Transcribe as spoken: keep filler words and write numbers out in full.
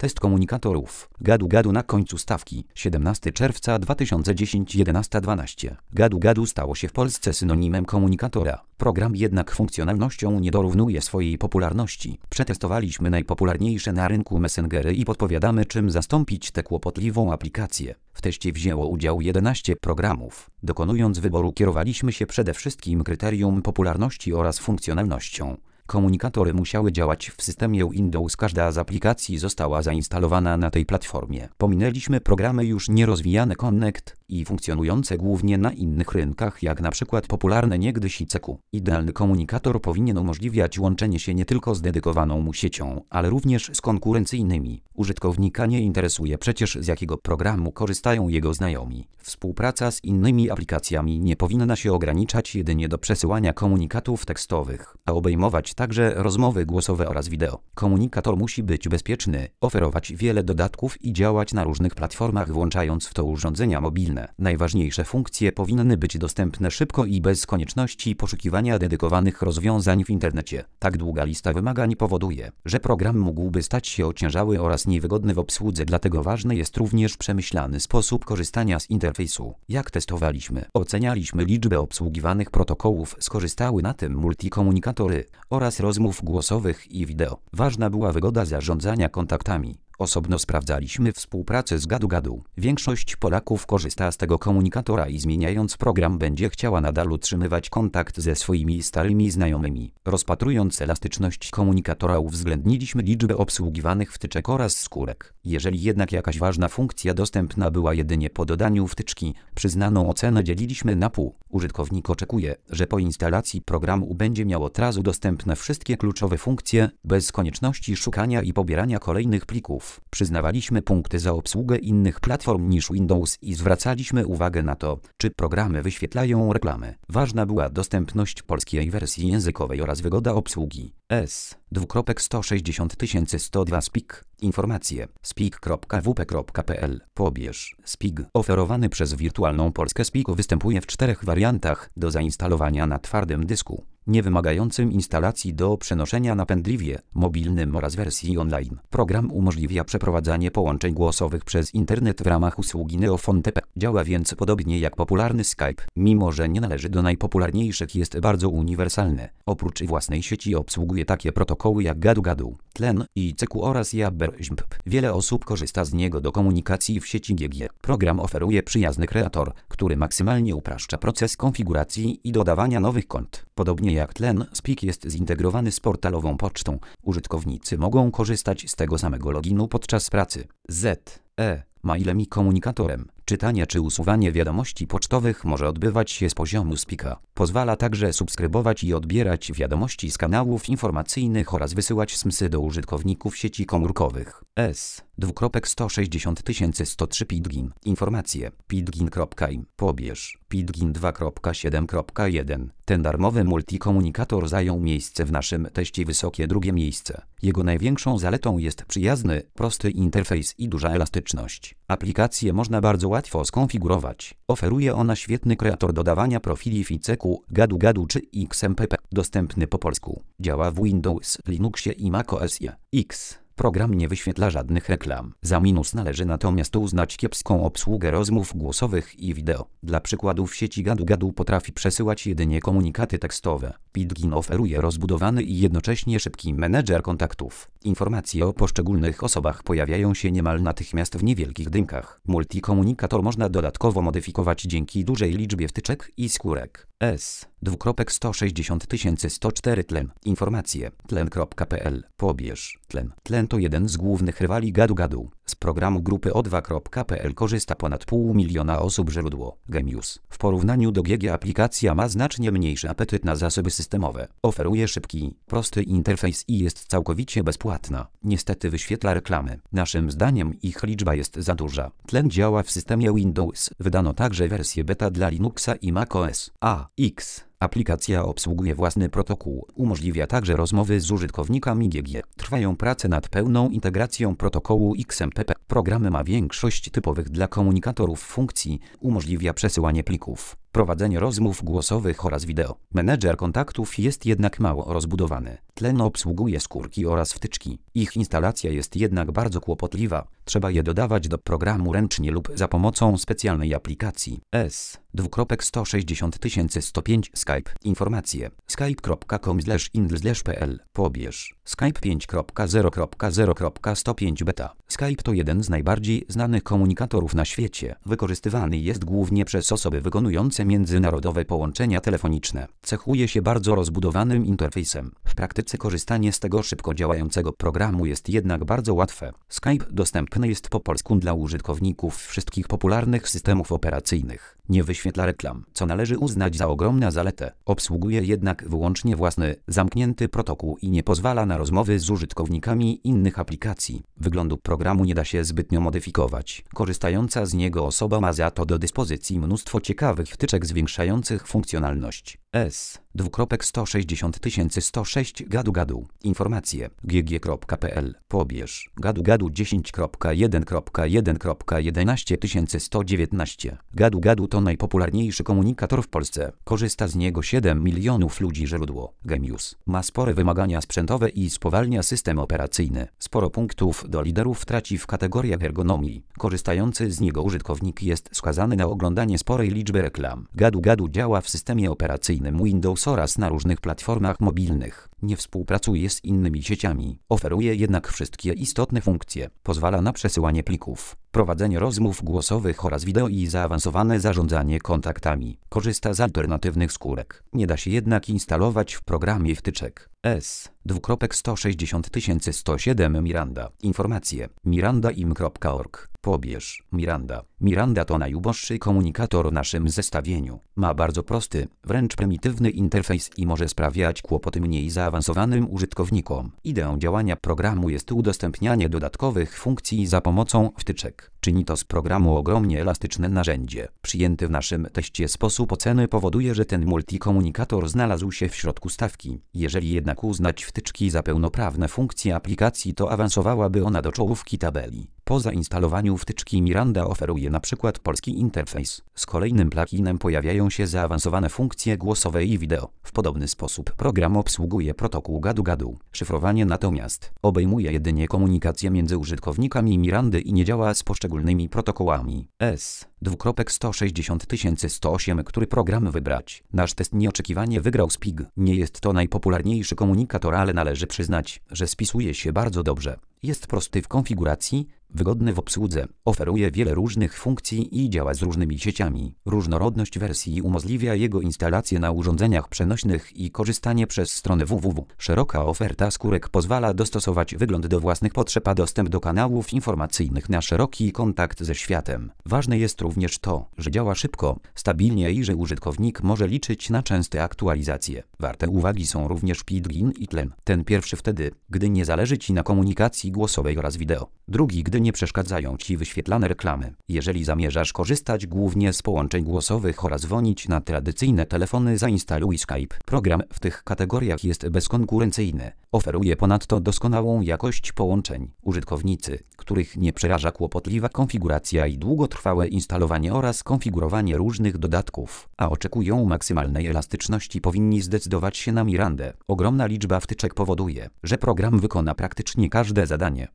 Test komunikatorów. Gadu gadu na końcu stawki. siedemnastego czerwca dwa tysiące dziesiątego, jedenasta dwanaście. Gadu gadu stało się w Polsce synonimem komunikatora. Program jednak funkcjonalnością nie dorównuje swojej popularności. Przetestowaliśmy najpopularniejsze na rynku messengery i podpowiadamy, czym zastąpić tę kłopotliwą aplikację. W teście wzięło udział jedenaście programów. Dokonując wyboru kierowaliśmy się przede wszystkim kryterium popularności oraz funkcjonalnością. Komunikatory musiały działać w systemie Windows. Każda z aplikacji została zainstalowana na tej platformie. Pominęliśmy programy już nierozwijane Connect i funkcjonujące głównie na innych rynkach, jak na przykład popularne niegdyś I C Q. Idealny komunikator powinien umożliwiać łączenie się nie tylko z dedykowaną mu siecią, ale również z konkurencyjnymi. Użytkownika nie interesuje przecież, z jakiego programu korzystają jego znajomi. Współpraca z innymi aplikacjami nie powinna się ograniczać jedynie do przesyłania komunikatów tekstowych, a obejmować także rozmowy głosowe oraz wideo. Komunikator musi być bezpieczny, oferować wiele dodatków i działać na różnych platformach, włączając w to urządzenia mobilne. Najważniejsze funkcje powinny być dostępne szybko i bez konieczności poszukiwania dedykowanych rozwiązań w internecie. Tak długa lista wymagań powoduje, że program mógłby stać się ociężały oraz niewygodny w obsłudze, dlatego ważny jest również przemyślany sposób korzystania z interfejsu. Jak testowaliśmy, ocenialiśmy liczbę obsługiwanych protokołów, skorzystały na tym multikomunikatory oraz rozmów głosowych i wideo. Ważna była wygoda zarządzania kontaktami. Osobno sprawdzaliśmy współpracę z Gadu Gadu. Większość Polaków korzysta z tego komunikatora i zmieniając program będzie chciała nadal utrzymywać kontakt ze swoimi starymi znajomymi. Rozpatrując elastyczność komunikatora, uwzględniliśmy liczbę obsługiwanych wtyczek oraz skórek. Jeżeli jednak jakaś ważna funkcja dostępna była jedynie po dodaniu wtyczki, przyznaną ocenę dzieliliśmy na pół. Użytkownik oczekuje, że po instalacji programu będzie miał od razu dostępne wszystkie kluczowe funkcje, bez konieczności szukania i pobierania kolejnych plików. Przyznawaliśmy punkty za obsługę innych platform niż Windows i zwracaliśmy uwagę na to, czy programy wyświetlają reklamy. Ważna była dostępność polskiej wersji językowej oraz wygoda obsługi. S. dwukropek sto sześćdziesiąt tysięcy sto dwa Spik. Informacje. spik kropka w p kropka p l. Pobierz. Spik. Oferowany przez Wirtualną Polskę Spik występuje w czterech wariantach do zainstalowania na twardym dysku, nie wymagającym instalacji, do przenoszenia na pendriwie mobilnym oraz wersji online. Program umożliwia przeprowadzanie połączeń głosowych przez internet w ramach usługi Neofon T P. Działa więc podobnie jak popularny Skype, mimo że nie należy do najpopularniejszych, jest bardzo uniwersalny. Oprócz własnej sieci obsługuje takie protokoły jak Gadu Gadu, Tlen, I C Q oraz Jabber.zmp. Wiele osób korzysta z niego do komunikacji w sieci G G. Program oferuje przyjazny kreator, który maksymalnie upraszcza proces konfiguracji i dodawania nowych kont. Podobnie jak Tlen, Spik jest zintegrowany z portalową pocztą. Użytkownicy mogą korzystać z tego samego loginu podczas pracy. Z. E. Mailem i komunikatorem. Czytanie czy usuwanie wiadomości pocztowych może odbywać się z poziomu Spika. Pozwala także subskrybować i odbierać wiadomości z kanałów informacyjnych oraz wysyłać smsy do użytkowników sieci komórkowych. S. dwukropek sto sześćdziesiąt tysięcy sto trzy Pidgin. Informacje. pidgin kropka im. Pobierz. Pidgin dwa kropka siedem kropka jeden. Ten darmowy multikomunikator zajął miejsce w naszym teście wysokie drugie miejsce. Jego największą zaletą jest przyjazny, prosty interfejs i duża elastyczność. Aplikację można bardzo łatwo skonfigurować. Oferuje ona świetny kreator dodawania profili w I C Q, Gadu Gadu czy X M P P, dostępny po polsku. Działa w Windows, Linuxie i macOSie. X. Program nie wyświetla żadnych reklam. Za minus należy natomiast uznać kiepską obsługę rozmów głosowych i wideo. Dla przykładu w sieci Gadu Gadu potrafi przesyłać jedynie komunikaty tekstowe. Pidgin oferuje rozbudowany i jednocześnie szybki menedżer kontaktów. Informacje o poszczególnych osobach pojawiają się niemal natychmiast w niewielkich dymkach. Multikomunikator można dodatkowo modyfikować dzięki dużej liczbie wtyczek i skórek. S. dwukropek sto sześćdziesiąt tysięcy sto cztery Tlen. Informacje. tlen kropka p l. Pobierz. Tlen. Tlen to jeden z głównych rywali Gadu Gadu. Z programu grupy o dwa kropka p l korzysta ponad pół miliona osób. Źródło. Genius. W porównaniu do G G aplikacja ma znacznie mniejszy apetyt na zasoby systemowe. Oferuje szybki, prosty interfejs i jest całkowicie bezpłatna. Niestety wyświetla reklamy. Naszym zdaniem ich liczba jest za duża. Tlen działa w systemie Windows. Wydano także wersję beta dla Linuxa i macOS. A. X. Aplikacja obsługuje własny protokół. Umożliwia także rozmowy z użytkownikami G G. Trwają prace nad pełną integracją protokołu X M P P. Program ma większość typowych dla komunikatorów funkcji. Umożliwia przesyłanie plików, prowadzenie rozmów głosowych oraz wideo. Menedżer kontaktów jest jednak mało rozbudowany. Tlen obsługuje skórki oraz wtyczki. Ich instalacja jest jednak bardzo kłopotliwa. Trzeba je dodawać do programu ręcznie lub za pomocą specjalnej aplikacji. S. Dwukropek sto sześćdziesiąt tysięcy sto pięć Skype. Informacje. skype kropka com slash indl slash pl. Pobierz. Skype pięć kropka zero kropka zero kropka sto pięć beta. Skype to jeden z najbardziej znanych komunikatorów na świecie. Wykorzystywany jest głównie przez osoby wykonujące międzynarodowe połączenia telefoniczne. Cechuje się bardzo rozbudowanym interfejsem. W praktyce korzystanie z tego szybko działającego programu jest jednak bardzo łatwe. Skype dostępny jest po polsku dla użytkowników wszystkich popularnych systemów operacyjnych. Nie wyświetla reklam, co należy uznać za ogromną zaletę. Obsługuje jednak wyłącznie własny, zamknięty protokół i nie pozwala na rozmowy z użytkownikami innych aplikacji. Wyglądu programu nie da się zbytnio modyfikować. Korzystająca z niego osoba ma za to do dyspozycji mnóstwo ciekawych wtyczek zwiększających funkcjonalność. S. Dwukropek sto sześćdziesiąt tysięcy sto sześć Gadu Gadu. Informacje. gg kropka pl. Pobierz. Gadu Gadu dziesięć kropka jeden kropka jeden kropka jedenaście tysięcy sto dziewiętnaście. Gadu Gadu to najpopularniejszy komunikator w Polsce. Korzysta z niego siedem milionów ludzi. Źródło. Genius. Ma spore wymagania sprzętowe i spowalnia system operacyjny. Sporo punktów do liderów traci w kategoriach ergonomii. Korzystający z niego użytkownik jest skazany na oglądanie sporej liczby reklam. Gadu Gadu działa w systemie operacyjnym Windows oraz na różnych platformach mobilnych. Nie współpracuje z innymi sieciami. Oferuje jednak wszystkie istotne funkcje. Pozwala na przesyłanie plików, prowadzenie rozmów głosowych oraz wideo i zaawansowane zarządzanie kontaktami. Korzysta z alternatywnych skórek. Nie da się jednak instalować w programie wtyczek. S. Dwukropek sto sześćdziesiąt tysięcy sto siedem Miranda. Informacje. miranda im kropka org. Pobierz. Miranda. Miranda to najuboższy komunikator w naszym zestawieniu. Ma bardzo prosty, wręcz prymitywny interfejs i może sprawiać kłopoty mniej zaawansowanym użytkownikom. Ideą działania programu jest udostępnianie dodatkowych funkcji za pomocą wtyczek. Czyni to z programu ogromnie elastyczne narzędzie. Przyjęty w naszym teście sposób oceny powoduje, że ten multikomunikator znalazł się w środku stawki. Jeżeli jednak uznać wtyczki za pełnoprawne funkcje aplikacji, to awansowałaby ona do czołówki tabeli. Po zainstalowaniu wtyczki Miranda oferuje na przykład polski interfejs. Z kolejnym pluginem pojawiają się zaawansowane funkcje głosowe i wideo. W podobny sposób program obsługuje protokół Gadu Gadu. Szyfrowanie natomiast obejmuje jedynie komunikację między użytkownikami Mirandy i nie działa z poszczególnymi protokołami. S. Dwukropek sto sześćdziesiąt tysięcy sto osiem. Który program wybrać? Nasz test nieoczekiwanie wygrał Spig. Nie jest to najpopularniejszy komunikator, ale należy przyznać, że spisuje się bardzo dobrze. Jest prosty w konfiguracji, wygodny w obsłudze, oferuje wiele różnych funkcji i działa z różnymi sieciami. Różnorodność wersji umożliwia jego instalację na urządzeniach przenośnych i korzystanie przez stronę www. Szeroka oferta skórek pozwala dostosować wygląd do własnych potrzeb, a dostęp do kanałów informacyjnych na szeroki kontakt ze światem. Ważne jest również to, że działa szybko, stabilnie i że użytkownik może liczyć na częste aktualizacje. Warte uwagi są również plugin i tlen. Ten pierwszy wtedy, gdy nie zależy Ci na komunikacji głosowej oraz wideo. Drugi, gdy nie przeszkadzają Ci wyświetlane reklamy. Jeżeli zamierzasz korzystać głównie z połączeń głosowych oraz dzwonić na tradycyjne telefony, zainstaluj Skype. Program w tych kategoriach jest bezkonkurencyjny. Oferuje ponadto doskonałą jakość połączeń. Użytkownicy, których nie przeraża kłopotliwa konfiguracja i długotrwałe instalowanie oraz konfigurowanie różnych dodatków, a oczekują maksymalnej elastyczności, powinni zdecydować się na Mirandę. Ogromna liczba wtyczek powoduje, że program wykona praktycznie każde zadanie.